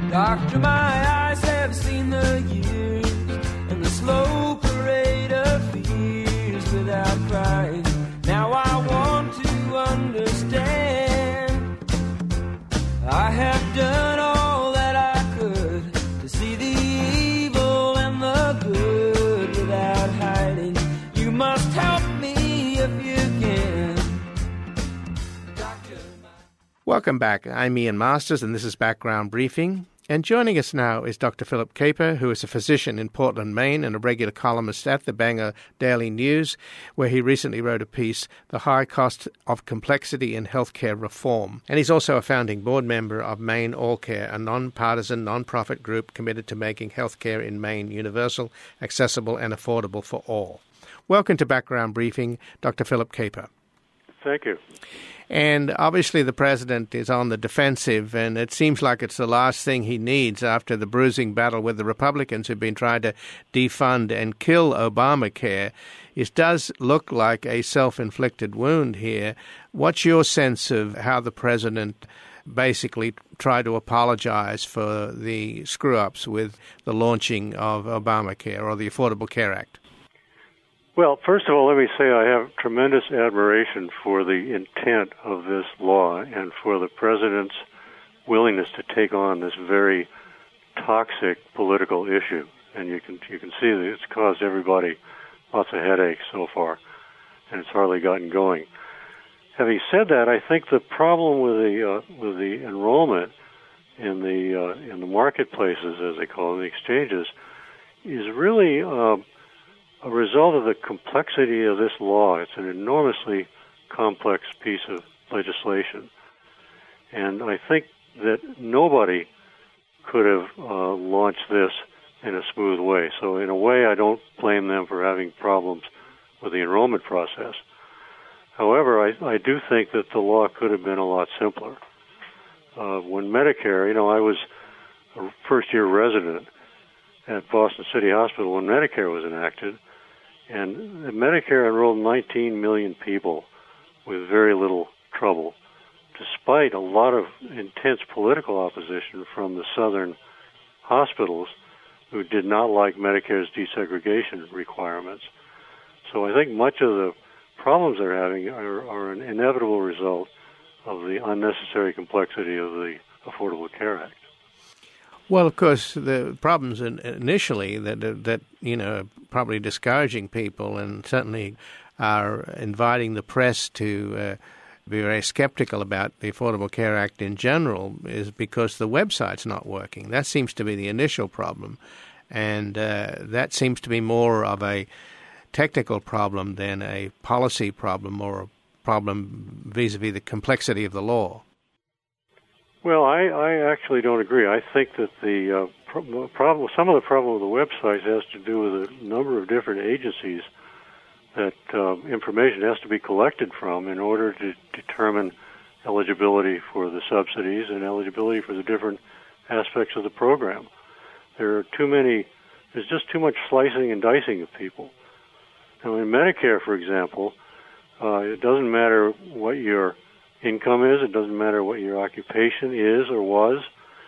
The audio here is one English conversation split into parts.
Doctor, my eyes have seen the years and the slow parade of fears without crying. Now I want to understand. I have done all that I could to see the evil and the good without hiding. You must help me if you can. Doctor, Welcome back. I'm Ian Masters, and this is Background Briefing. And joining us now is Dr. Philip Caper, who is a physician in Portland, Maine, and a regular columnist at the Bangor Daily News, where he recently wrote a piece, The High Cost of Complexity in Healthcare Reform. And he's also a founding board member of Maine All Care, a non-partisan, non-profit group committed to making healthcare in Maine universal, accessible, and affordable for all. Welcome to Background Briefing, Dr. Philip Caper. Thank you. And obviously the president is on the defensive, and it seems like it's the last thing he needs after the bruising battle with the Republicans who've been trying to defund and kill Obamacare. It does look like a self-inflicted wound here. What's your sense of how the president basically tried to apologize for the screw-ups with the launching of Obamacare or the Affordable Care Act? Well, first of all, let me say I have tremendous admiration for the intent of this law and for the president's willingness to take on this very toxic political issue. And you can see that it's caused everybody lots of headaches so far, and it's hardly gotten going. Having said that, I think the problem with the enrollment in the marketplaces, as they call them, the exchanges, is really a result of the complexity of this law. It's an enormously complex piece of legislation. And I think that nobody could have launched this in a smooth way. So in a way, I don't blame them for having problems with the enrollment process. However, I do think that the law could have been a lot simpler. When Medicare, I was a first-year resident at Boston City Hospital when Medicare was enacted, and Medicare enrolled 19 million people with very little trouble, despite a lot of intense political opposition from the southern hospitals who did not like Medicare's desegregation requirements. So I think much of the problems they're having are an inevitable result of the unnecessary complexity of the Affordable Care Act. Well, of course, the problems initially that probably discouraging people and certainly are inviting the press to be very skeptical about the Affordable Care Act in general is because the website's not working. That seems to be the initial problem, and that seems to be more of a technical problem than a policy problem or a problem vis-a-vis the complexity of the law. Well, I actually don't agree. I think that the problem, some of the problem with the website has to do with a number of different agencies that information has to be collected from in order to determine eligibility for the subsidies and eligibility for the different aspects of the program. There's just too much slicing and dicing of people. Now, in Medicare, for example, it doesn't matter what your income is. It doesn't matter what your occupation is or was.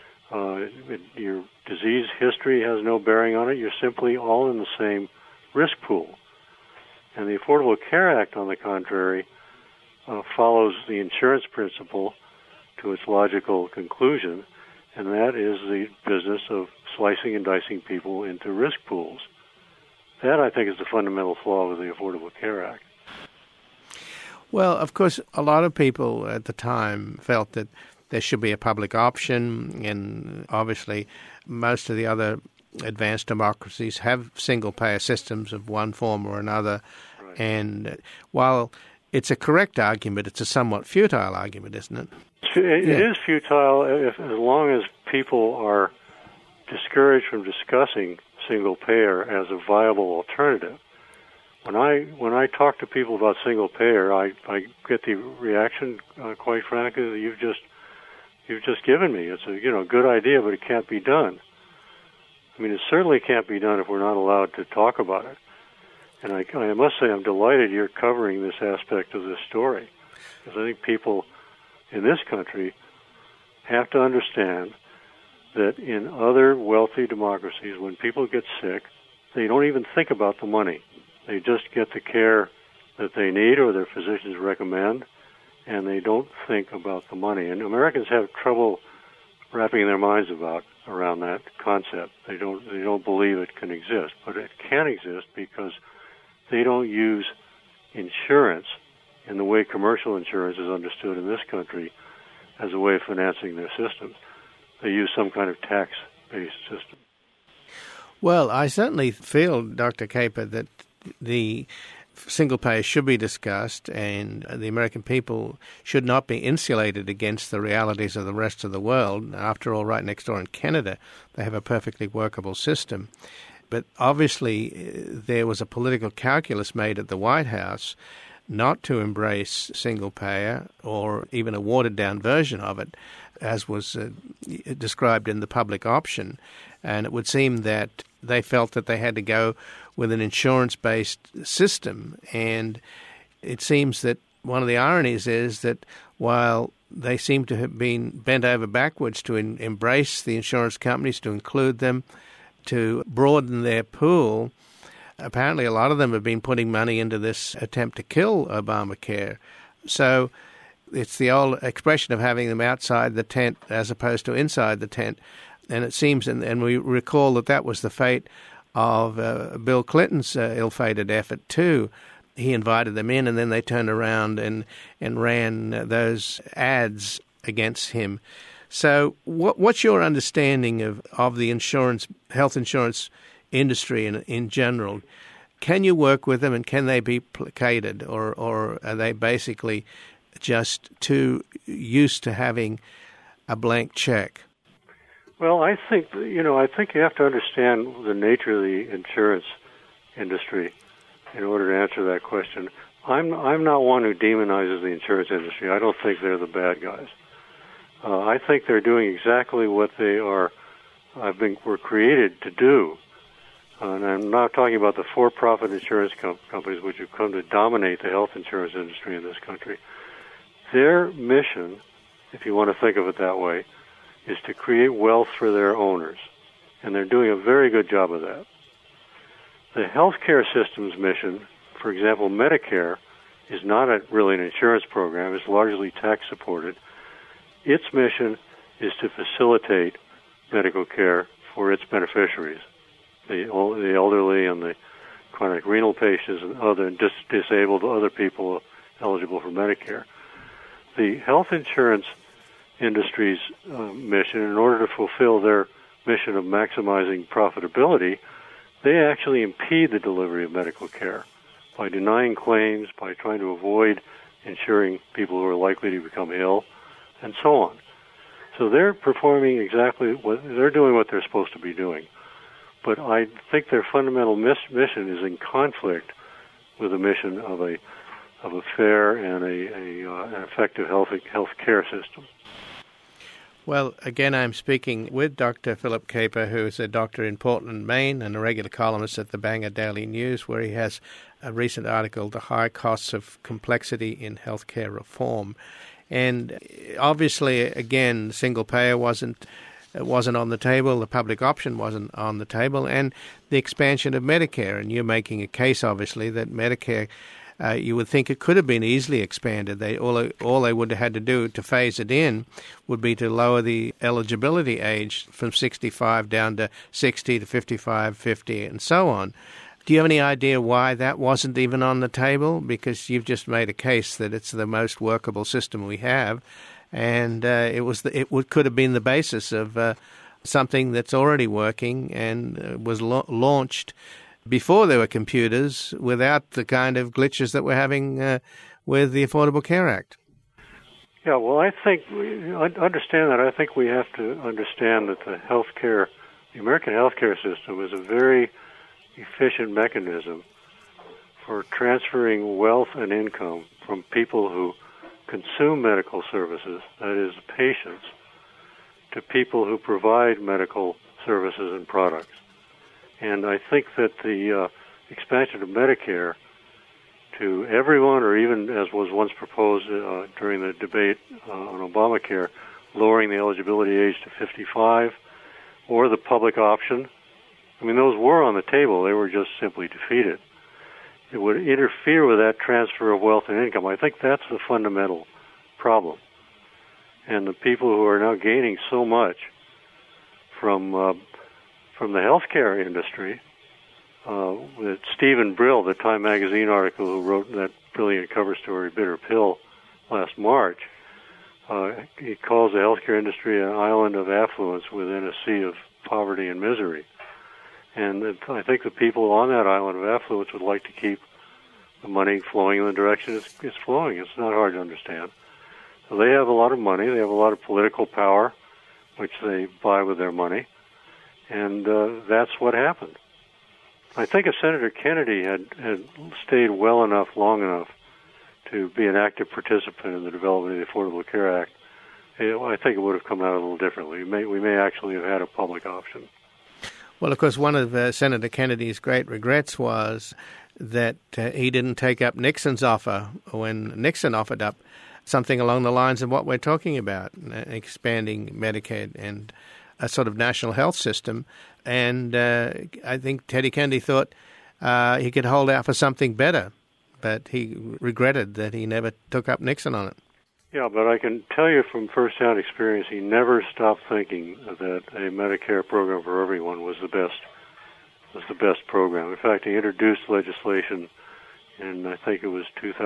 Your disease history has no bearing on it. You're simply all in the same risk pool. And the Affordable Care Act, on the contrary, follows the insurance principle to its logical conclusion, and that is the business of slicing and dicing people into risk pools. That, I think, is the fundamental flaw with the Affordable Care Act. Well, of course, a lot of people at the time felt that there should be a public option, and obviously most of the other advanced democracies have single-payer systems of one form or another. Right. And while it's a correct argument, it's a somewhat futile argument, isn't it? It is futile as long as people are discouraged from discussing single-payer as a viable alternative. When I talk to people about single payer, I get the reaction, quite frankly, that you've just given me. It's a good idea, but it can't be done. I mean, it certainly can't be done if we're not allowed to talk about it. And I must say, I'm delighted you're covering this aspect of this story, because I think people in this country have to understand that in other wealthy democracies, when people get sick, they don't even think about the money. They just get the care that they need or their physicians recommend, and they don't think about the money. And Americans have trouble wrapping their minds around that concept. They don't believe it can exist, but it can exist because they don't use insurance in the way commercial insurance is understood in this country as a way of financing their systems. They use some kind of tax-based system. Well, I certainly feel, Dr. Caper, that the single payer should be discussed, and the American people should not be insulated against the realities of the rest of the world. After all, right next door in Canada, they have a perfectly workable system. But obviously, there was a political calculus made at the White House not to embrace single payer or even a watered-down version of it, as was described in the public option. And it would seem that they felt that they had to go with an insurance-based system. And it seems that one of the ironies is that while they seem to have been bent over backwards to embrace the insurance companies, to include them, to broaden their pool, apparently a lot of them have been putting money into this attempt to kill Obamacare. So it's the old expression of having them outside the tent as opposed to inside the tent. And it seems, and we recall that was the fate of Bill Clinton's ill-fated effort too. He invited them in, and then they turned around and ran those ads against him. So what's your understanding of the health insurance industry in general? Can you work with them, and can they be placated, or are they basically just too used to having a blank check? Well, I think you have to understand the nature of the insurance industry in order to answer that question. I'm not one who demonizes the insurance industry. I don't think they're the bad guys. I think they're doing exactly what they were created to do. And I'm not talking about the for-profit insurance companies which have come to dominate the health insurance industry in this country. Their mission, if you want to think of it that way, is to create wealth for their owners. And they're doing a very good job of that. The healthcare system's mission, for example, Medicare, is not really an insurance program. It's largely tax-supported. Its mission is to facilitate medical care for its beneficiaries, the elderly and the chronic renal patients and other disabled other people eligible for Medicare. The health insurance industry's mission, in order to fulfill their mission of maximizing profitability, they actually impede the delivery of medical care by denying claims, by trying to avoid insuring people who are likely to become ill, and so on. So they're performing exactly they're doing what they're supposed to be doing. But I think their fundamental mission is in conflict with the mission of a fair and an effective health care system. Well, again, I'm speaking with Dr. Philip Caper, who is a doctor in Portland, Maine, and a regular columnist at the Bangor Daily News, where he has a recent article, The High Costs of Complexity in Healthcare Reform. And obviously, again, single payer wasn't on the table, the public option wasn't on the table, and the expansion of Medicare. And you're making a case, obviously, that Medicare, you would think it could have been easily expanded. All they would have had to do to phase it in would be to lower the eligibility age from 65 down to 60 to 55, 50, and so on. Do you have any idea why that wasn't even on the table? Because you've just made a case that it's the most workable system we have, and it could have been the basis of something that's already working and was launched before there were computers, without the kind of glitches that we're having with the Affordable Care Act. Yeah, well, I think understand that. I think we have to understand that the American healthcare system is a very efficient mechanism for transferring wealth and income from people who consume medical services, that is, patients, to people who provide medical services and products. And I think that the expansion of Medicare to everyone, or even as was once proposed during the debate on Obamacare, lowering the eligibility age to 55, or the public option. I mean, those were on the table. They were just simply defeated. It would interfere with that transfer of wealth and income. I think that's the fundamental problem. And the people who are now gaining so much from the healthcare industry, with Stephen Brill, the Time Magazine article who wrote that brilliant cover story, Bitter Pill, last March, he calls the healthcare industry an island of affluence within a sea of poverty and misery. And I think the people on that island of affluence would like to keep the money flowing in the direction it's flowing. It's not hard to understand. So they have a lot of money. They have a lot of political power, which they buy with their money. And that's what happened. I think if Senator Kennedy had stayed well enough, long enough, to be an active participant in the development of the Affordable Care Act, I think it would have come out a little differently. We may actually have had a public option. Well, of course, one of Senator Kennedy's great regrets was that he didn't take up Nixon's offer when Nixon offered up something along the lines of what we're talking about, expanding Medicaid and a sort of national health system. And I think Teddy Kennedy thought he could hold out for something better, but he regretted that he never took up Nixon on it. Yeah, but I can tell you from first-hand experience, he never stopped thinking that a Medicare program for everyone was the best program. In fact, he introduced legislation in, I think it was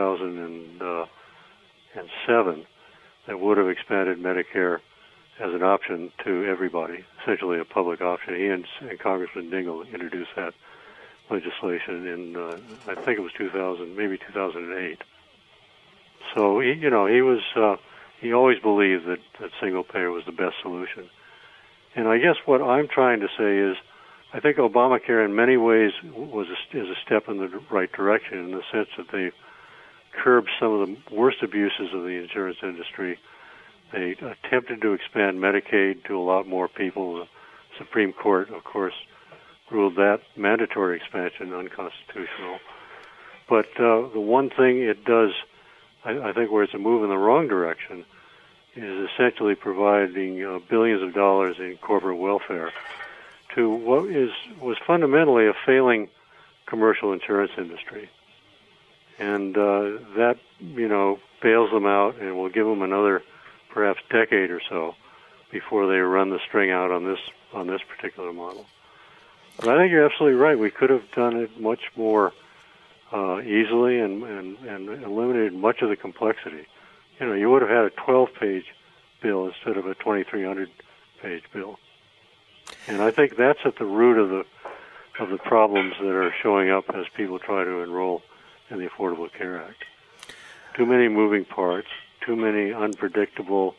2007, that would have expanded Medicare as an option to everybody, essentially a public option. He and Congressman Dingell introduced that legislation in, I think it was 2000, maybe 2008. So he always believed that single payer was the best solution. And I guess what I'm trying to say is, I think Obamacare in many ways is a step in the right direction in the sense that they curbed some of the worst abuses of the insurance industry. They attempted to expand Medicaid to a lot more people. The Supreme Court, of course, ruled that mandatory expansion unconstitutional. But the one thing it does, I think where it's a move in the wrong direction, is essentially providing billions of dollars in corporate welfare to what was fundamentally a failing commercial insurance industry. And that, bails them out and will give them another perhaps decade or so before they run the string out on this particular model. But I think you're absolutely right. We could have done it much more easily and eliminated much of the complexity. You would have had a 12-page bill instead of a 2,300-page bill. And I think that's at the root of the problems that are showing up as people try to enroll in the Affordable Care Act. Too many moving parts, too many unpredictable,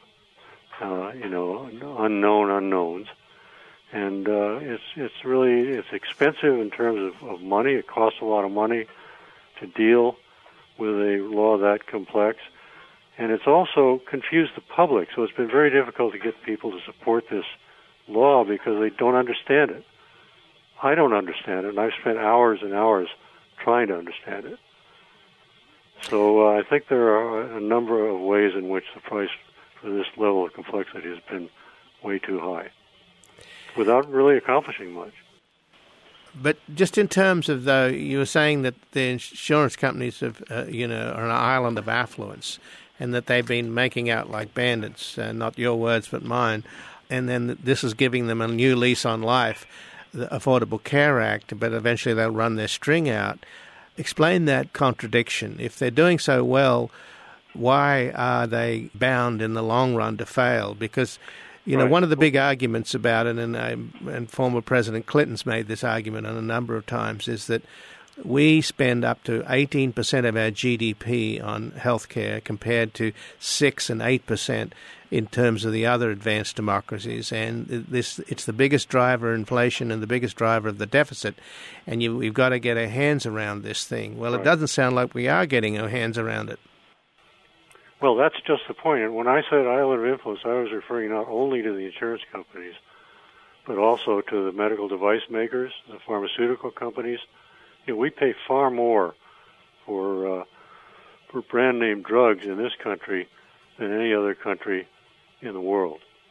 unknown unknowns. And it's expensive in terms of money. It costs a lot of money to deal with a law that complex. And it's also confused the public. So it's been very difficult to get people to support this law because they don't understand it. I don't understand it, and I've spent hours and hours trying to understand it. So I think there are a number of ways in which the price for this level of complexity has been way too high, without really accomplishing much. But just in terms of, though, you were saying that the insurance companies are an island of affluence, and that they've been making out like bandits, not your words but mine, and then this is giving them a new lease on life, the Affordable Care Act, but eventually they'll run their string out. Explain that contradiction. If they're doing so well, why are they bound in the long run to fail? Because, right. One of the big arguments about it, and former President Clinton's made this argument on a number of times, is that we spend up to 18% of our GDP on healthcare compared to 6 and 8% in terms of the other advanced democracies. And it's the biggest driver of inflation and the biggest driver of the deficit. And we've got to get our hands around this thing. Well, right. It doesn't sound like we are getting our hands around it. Well, that's just the point. And when I said island of influence, I was referring not only to the insurance companies, but also to the medical device makers, the pharmaceutical companies. We pay far more for brand name drugs in this country than any other country in the world.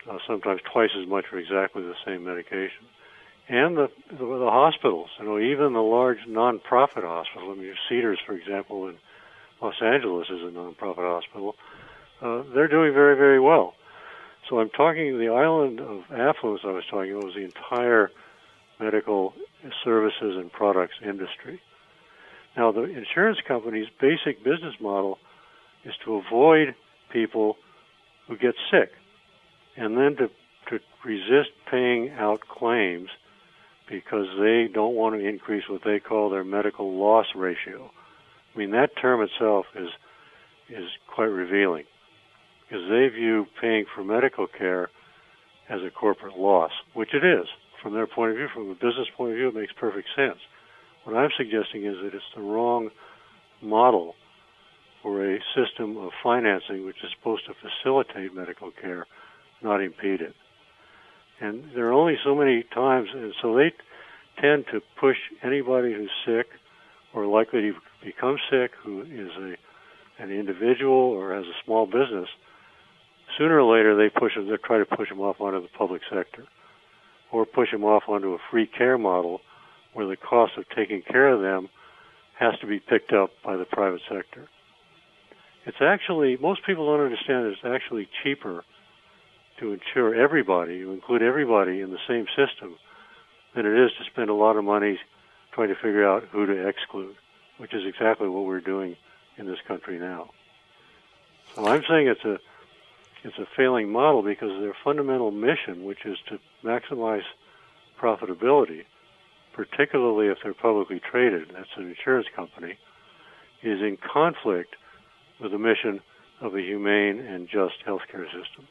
sometimes twice as much for exactly the same medication. And the hospitals, even the large non-profit hospitals. I mean, Cedars, for example, in Los Angeles is a non-profit hospital. They're doing very, very well. So I'm talking the island of affluence I was talking about was the entire medical services and products industry. Now, the insurance company's basic business model is to avoid people who get sick and then to resist paying out claims because they don't want to increase what they call their medical loss ratio. I mean, that term itself is quite revealing because they view paying for medical care as a corporate loss, which it is. From their point of view, from a business point of view, it makes perfect sense. What I'm suggesting is that it's the wrong model for a system of financing which is supposed to facilitate medical care, not impede it. And there are only so many times, and so they tend to push anybody who's sick or likely to become sick, who is an individual or has a small business. Sooner or later, they try to push them off onto the public sector, or push them off onto a free care model where the cost of taking care of them has to be picked up by the private sector. It's actually, most people don't understand that it's actually cheaper to insure everybody, to include everybody in the same system, than it is to spend a lot of money trying to figure out who to exclude, which is exactly what we're doing in this country now. So I'm saying it's a failing model because their fundamental mission, which is to maximize profitability, particularly if they're publicly traded, that's an insurance company, is in conflict with the mission of a humane and just healthcare system.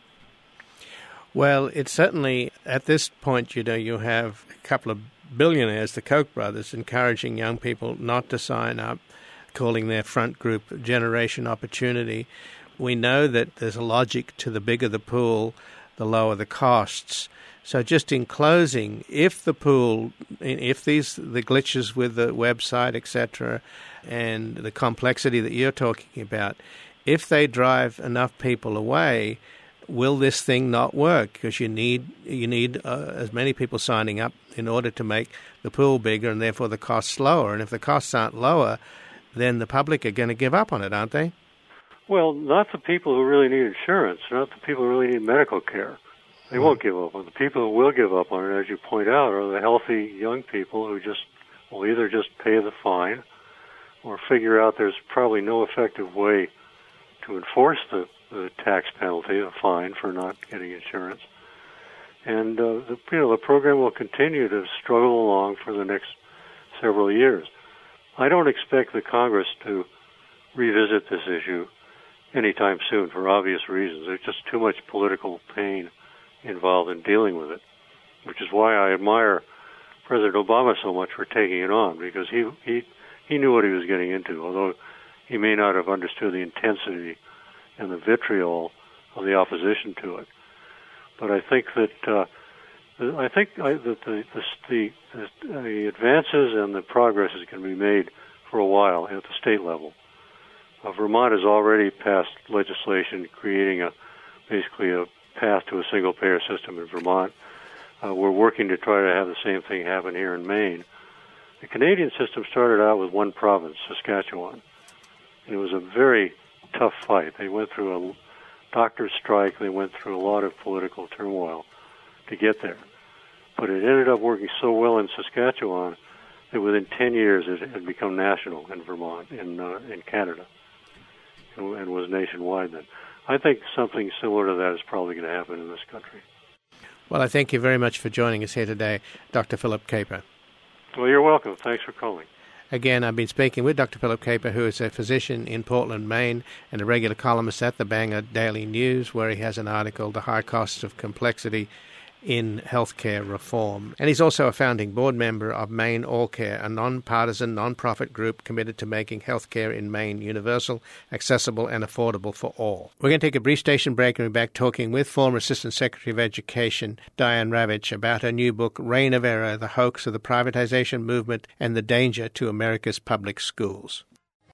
Well, it's certainly, at this point, you have a couple of billionaires, the Koch brothers, encouraging young people not to sign up, calling their front group Generation Opportunity. We know that there's a logic to the bigger the pool, the lower the costs. So just in closing, if the pool, if the glitches with the website, etc., and the complexity that you're talking about, if they drive enough people away, will this thing not work? Because you need as many people signing up in order to make the pool bigger and therefore the costs lower. And if the costs aren't lower, then the public are going to give up on it, aren't they? Well, not the people who really need insurance, not the people who really need medical care. They won't give up on it. The people who will give up on it, as you point out, are the healthy young people who will either just pay the fine or figure out there's probably no effective way to enforce the tax penalty, the fine for not getting insurance. And the program will continue to struggle along for the next several years. I don't expect the Congress to revisit this issue anytime soon for obvious reasons. There's just too much political pain involved in dealing with it, which is why I admire President Obama so much for taking it on, because he knew what he was getting into, although he may not have understood the intensity and the vitriol of the opposition to it. But I think that the advances and the progress is going to be made for a while at the state level. Vermont has already passed legislation creating basically a path to a single-payer system in Vermont. We're working to try to have the same thing happen here in Maine. The Canadian system started out with one province, Saskatchewan, and it was a very tough fight. They went through a doctor's strike. They went through a lot of political turmoil to get there. But it ended up working so well in Saskatchewan that within 10 years it had become national in Vermont, in Canada, and was nationwide then. I think something similar to that is probably going to happen in this country. Well, I thank you very much for joining us here today, Dr. Philip Caper. Well, you're welcome. Thanks for calling. Again, I've been speaking with Dr. Philip Caper, who is a physician in Portland, Maine, and a regular columnist at the Bangor Daily News, where he has an article, The High Costs of Complexity in Healthcare Reform. And he's also a founding board member of Maine All Care, a non-partisan, non-profit group committed to making healthcare in Maine universal, accessible, and affordable for all. We're going to take a brief station break and be back talking with former Assistant Secretary of Education Diane Ravitch about her new book, Reign of Error, The Hoax of the Privatization Movement and the Danger to America's Public Schools.